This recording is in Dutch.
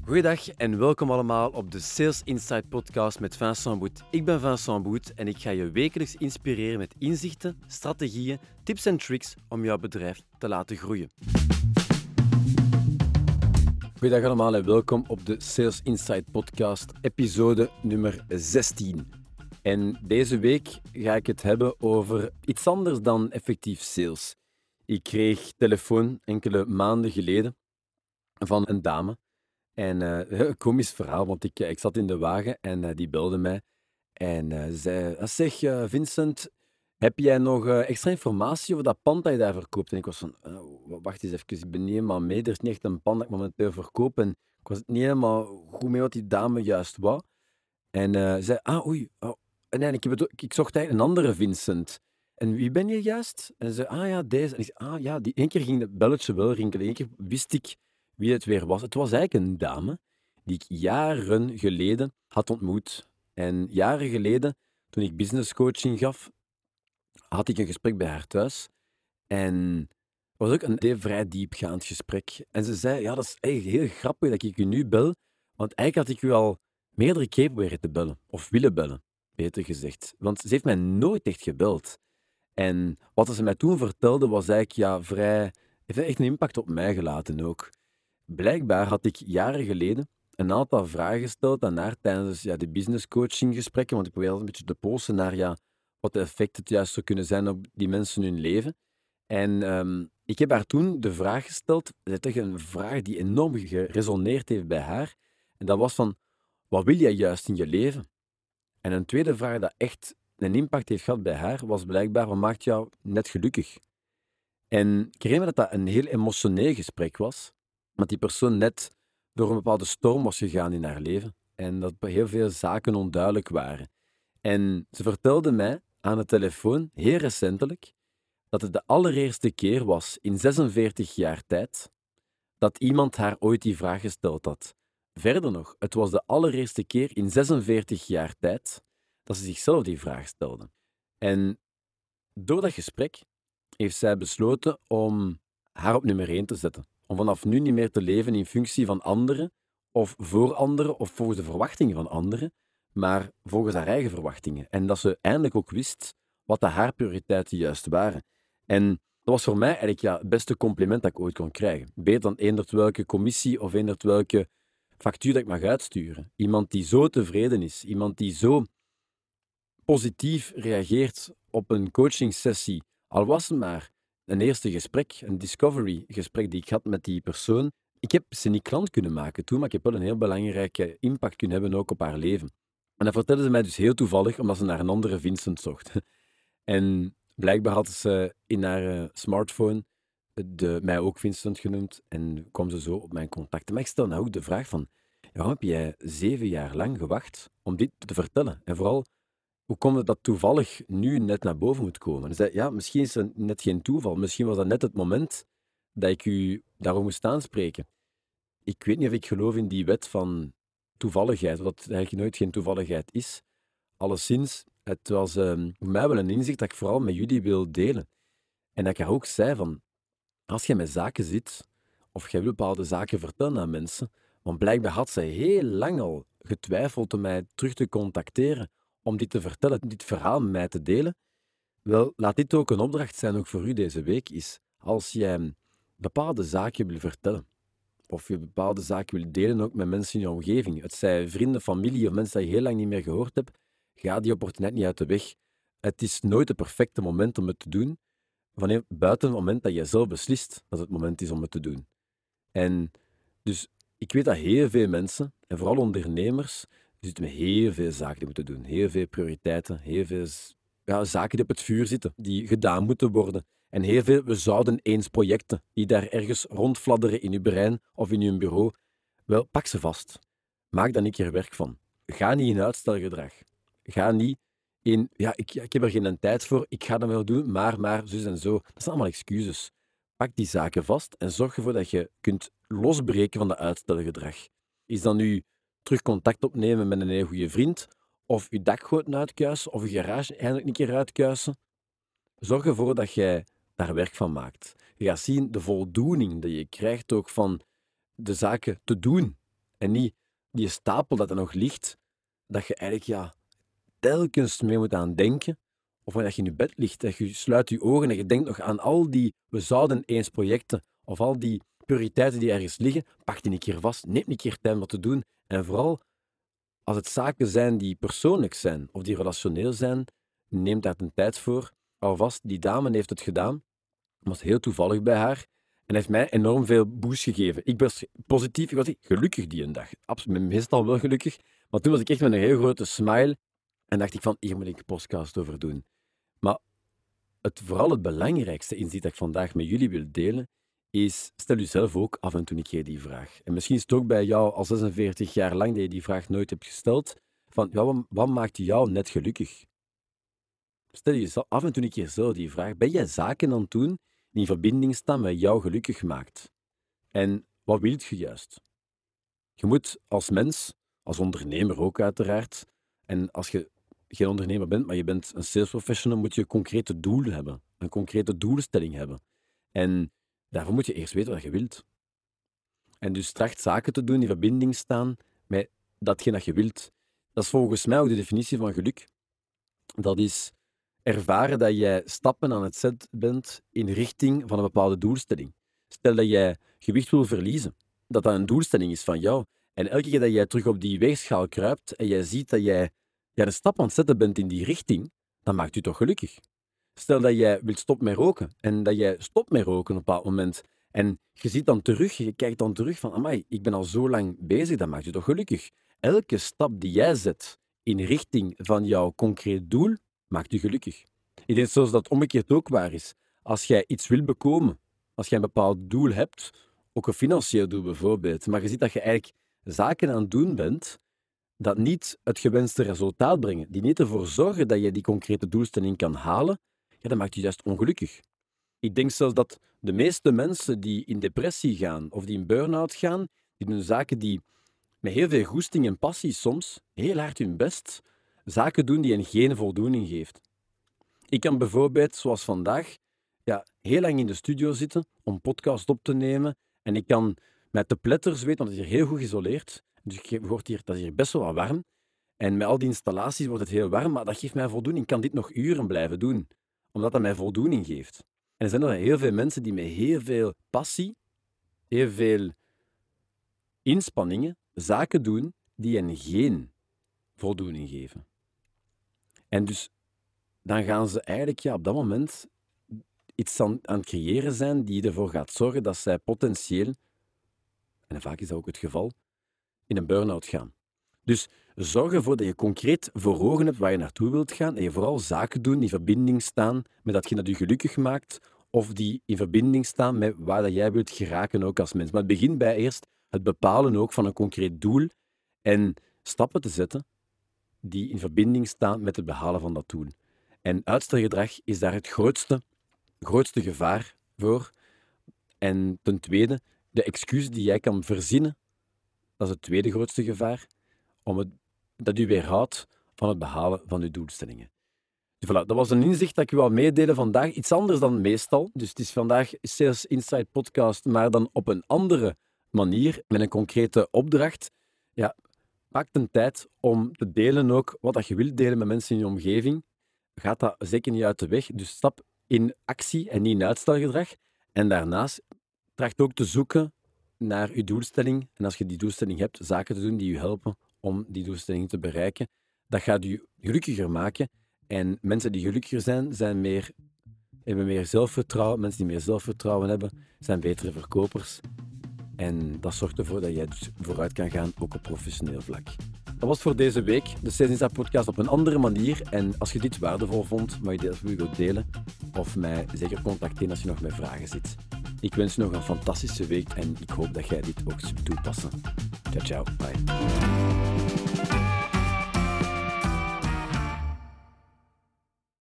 Goeiedag en welkom allemaal op de Sales Insight podcast met Vincent Boet. Ik ben Vincent Boet en ik ga je wekelijks inspireren met inzichten, strategieën, tips en tricks om jouw bedrijf te laten groeien. Goeiedag allemaal en welkom op de Sales Insight podcast, episode nummer 16. En deze week ga ik het hebben over iets anders dan effectief sales. Ik kreeg telefoon enkele maanden geleden van een dame. En een komisch verhaal, want ik zat in de wagen en die belde mij. En ze zei, zeg Vincent, heb jij nog extra informatie over dat pand dat je daar verkoopt? En ik was van, wacht eens even, ik ben niet helemaal mee. Er is niet echt een pand dat ik momenteel verkoop. En ik was niet helemaal goed mee wat die dame juist wou. En ze zei, oei. Oh. En nee, ik zocht eigenlijk een andere Vincent. En wie ben je juist? En ze zei, ja, deze. En ik zei, ja, die één keer ging het belletje wel rinkelen. Eén keer wist ik wie het weer was. Het was eigenlijk een dame die ik jaren geleden had ontmoet. En jaren geleden, toen ik business coaching gaf, had ik een gesprek bij haar thuis. En het was ook een vrij diepgaand gesprek. En ze zei, ja, dat is eigenlijk heel grappig dat ik u nu bel, want eigenlijk had ik u al meerdere keren proberen te bellen. Of willen bellen, beter gezegd. Want ze heeft mij nooit echt gebeld. En wat ze mij toen vertelde, was eigenlijk heeft echt een impact op mij gelaten ook. Blijkbaar had ik jaren geleden een aantal vragen gesteld aan haar tijdens de business coaching gesprekken, want ik probeer altijd een beetje te polsen naar wat de effecten het juist zou kunnen zijn op die mensen hun leven. En ik heb haar toen de vraag gesteld, dat is een vraag die enorm geresoneerd heeft bij haar, en dat was van, wat wil jij juist in je leven? En een tweede vraag dat echt een impact heeft gehad bij haar, was blijkbaar, wat maakt jou net gelukkig? En ik herinner me dat een heel emotioneel gesprek was, want die persoon net door een bepaalde storm was gegaan in haar leven en dat heel veel zaken onduidelijk waren. En ze vertelde mij aan de telefoon, heel recentelijk, dat het de allereerste keer was in 46 jaar tijd dat iemand haar ooit die vraag gesteld had. Verder nog, het was de allereerste keer in 46 jaar tijd dat ze zichzelf die vraag stelde. En door dat gesprek heeft zij besloten om haar op nummer 1 te zetten. Om vanaf nu niet meer te leven in functie van anderen, of voor anderen, of volgens de verwachtingen van anderen, maar volgens haar eigen verwachtingen. En dat ze eindelijk ook wist wat haar prioriteiten juist waren. En dat was voor mij eigenlijk het beste compliment dat ik ooit kon krijgen. Beter dan eenderd welke commissie of eenderd welke factuur dat ik mag uitsturen. Iemand die zo tevreden is, iemand die zo positief reageert op een coachingsessie, al was het maar een eerste gesprek, een discovery gesprek die ik had met die persoon. Ik heb ze niet klant kunnen maken toen, maar ik heb wel een heel belangrijke impact kunnen hebben ook op haar leven. En dat vertelde ze mij dus heel toevallig, omdat ze naar een andere Vincent zocht. En blijkbaar had ze in haar smartphone mij ook Vincent genoemd en kwam ze zo op mijn contacten. Maar ik stel nou ook de vraag van, waarom heb jij 7 jaar lang gewacht om dit te vertellen? En vooral, hoe komt het dat toevallig nu net naar boven moet komen? Zei, misschien is het net geen toeval. Misschien was dat net het moment dat ik u daarover moest aanspreken. Ik weet niet of ik geloof in die wet van toevalligheid, wat eigenlijk nooit geen toevalligheid is. Alleszins, het was voor mij wel een inzicht dat ik vooral met jullie wil delen. En dat ik haar ook zei van, als jij met zaken zit, of jij wil bepaalde zaken vertellen aan mensen, want blijkbaar had zij heel lang al getwijfeld om mij terug te contacteren, om dit te vertellen, dit verhaal met mij te delen. Wel, laat dit ook een opdracht zijn, ook voor u deze week, is als jij bepaalde zaken wil vertellen, of je bepaalde zaken wil delen ook met mensen in je omgeving, het zij vrienden, familie of mensen die je heel lang niet meer gehoord hebt, ga die opportuniteit niet uit de weg. Het is nooit het perfecte moment om het te doen, buiten het moment dat jij zelf beslist dat het moment is om het te doen. En dus ik weet dat heel veel mensen, en vooral ondernemers, zitten met heel veel zaken die moeten doen. Heel veel prioriteiten, heel veel zaken die op het vuur zitten, die gedaan moeten worden. En heel veel we zouden eens projecten die daar ergens rondfladderen in je brein of in je bureau. Wel, pak ze vast. Maak daar een keer werk van. Ga niet in uitstelgedrag. Ga niet ik heb er geen tijd voor, ik ga dat wel doen, maar, zus en zo. Dat zijn allemaal excuses. Pak die zaken vast en zorg ervoor dat je kunt losbreken van dat uitstelgedrag. Is dan nu terug contact opnemen met een heel goede vriend, of je dakgoot uitkuisen, of je garage eindelijk een keer uitkuisen. Zorg ervoor dat jij daar werk van maakt. Je gaat zien de voldoening die je krijgt ook van de zaken te doen En niet die stapel dat er nog ligt, dat je eigenlijk telkens mee moet aan denken. Of wanneer je in je bed ligt, dat je sluit je ogen en je denkt nog aan al die we zouden eens projecten, of al die prioriteiten die ergens liggen, pak die een keer vast, neem een keer tijd om dat te doen. En vooral, als het zaken zijn die persoonlijk zijn, of die relationeel zijn, neem daar een tijd voor. Alvast, die dame heeft het gedaan. Het was heel toevallig bij haar. En heeft mij enorm veel boost gegeven. Ik was positief, ik was gelukkig die een dag. Absoluut, meestal wel gelukkig. Maar toen was ik echt met een heel grote smile. En dacht ik van, hier moet ik een podcast over doen. Maar vooral het belangrijkste inzicht dat ik vandaag met jullie wil delen, is, stel jezelf ook af en toe een keer die vraag. En misschien is het ook bij jou al 46 jaar lang dat je die vraag nooit hebt gesteld, van, wat maakt jou net gelukkig? Stel jezelf af en toe een keer zo die vraag. Ben jij zaken aan het doen die in verbinding staan met jou gelukkig maakt? En wat wil je juist? Je moet als mens, als ondernemer ook uiteraard, en als je geen ondernemer bent, maar je bent een sales professional, moet je een concrete doel hebben. Een concrete doelstelling hebben. En daarvoor moet je eerst weten wat je wilt. En dus tracht zaken te doen die in verbinding staan met datgene dat je wilt. Dat is volgens mij ook de definitie van geluk. Dat is ervaren dat jij stappen aan het zetten bent in richting van een bepaalde doelstelling. Stel dat jij gewicht wil verliezen, dat een doelstelling is van jou. En elke keer dat jij terug op die weegschaal kruipt en jij ziet dat jij een stap aan het zetten bent in die richting, dan maakt u toch gelukkig. Stel dat jij wilt stoppen met roken en dat jij stopt met roken op een bepaald moment en je ziet dan terug, je kijkt dan terug van, amai, ik ben al zo lang bezig, dat maakt je toch gelukkig. Elke stap die jij zet in richting van jouw concreet doel, maakt u gelukkig. Ik denk zoals dat omgekeerd ook waar is. Als jij iets wil bekomen, als jij een bepaald doel hebt, ook een financieel doel bijvoorbeeld, maar je ziet dat je eigenlijk zaken aan het doen bent dat niet het gewenste resultaat brengen, die niet ervoor zorgen dat je die concrete doelstelling kan halen, ja, dat maakt je juist ongelukkig. Ik denk zelfs dat de meeste mensen die in depressie gaan of die in burn-out gaan, die doen zaken die met heel veel goesting en passie soms heel hard hun best zaken doen die hen geen voldoening geeft. Ik kan bijvoorbeeld, zoals vandaag, heel lang in de studio zitten om podcast op te nemen en ik kan met de pletters weten, want het is hier heel goed geïsoleerd, dus dat is hier best wel wat warm. En met al die installaties wordt het heel warm, maar dat geeft mij voldoening. Ik kan dit nog uren blijven doen, omdat dat mij voldoening geeft. En er zijn er heel veel mensen die met heel veel passie, heel veel inspanningen, zaken doen die hen geen voldoening geven. En dus dan gaan ze eigenlijk op dat moment iets aan het creëren zijn die ervoor gaat zorgen dat zij potentieel, en vaak is dat ook het geval, in een burn-out gaan. Dus zorg ervoor dat je concreet voor ogen hebt waar je naartoe wilt gaan en je vooral zaken doen die in verbinding staan met datgene dat je gelukkig maakt of die in verbinding staan met waar dat jij wilt geraken ook als mens. Maar het begint bij eerst het bepalen ook van een concreet doel en stappen te zetten die in verbinding staan met het behalen van dat doel. En uitstelgedrag is daar het grootste gevaar voor. En ten tweede, de excuus die jij kan verzinnen, dat is het tweede grootste gevaar, dat u weerhoudt van het behalen van uw doelstellingen. Dus voilà, dat was een inzicht dat ik u wou meedelen vandaag. Iets anders dan meestal. Dus het is vandaag Sales Insight Podcast, maar dan op een andere manier, met een concrete opdracht. Ja, maak een tijd om te delen ook wat je wilt delen met mensen in je omgeving. Gaat dat zeker niet uit de weg. Dus stap in actie en niet in uitstelgedrag. En daarnaast tracht ook te zoeken naar je doelstelling. En als je die doelstelling hebt, zaken te doen die je helpen om die doelstelling te bereiken. Dat gaat je gelukkiger maken. En mensen die gelukkiger zijn, hebben meer zelfvertrouwen. Mensen die meer zelfvertrouwen hebben, zijn betere verkopers. En dat zorgt ervoor dat jij dus vooruit kan gaan, ook op professioneel vlak. Dat was voor deze week, de Sales Insight Podcast op een andere manier. En als je dit waardevol vond, mag je dit wilt delen. Of mij zeker contacteren als je nog met vragen zit. Ik wens je nog een fantastische week en ik hoop dat jij dit ook zult toepassen. Ciao, ciao. Bye.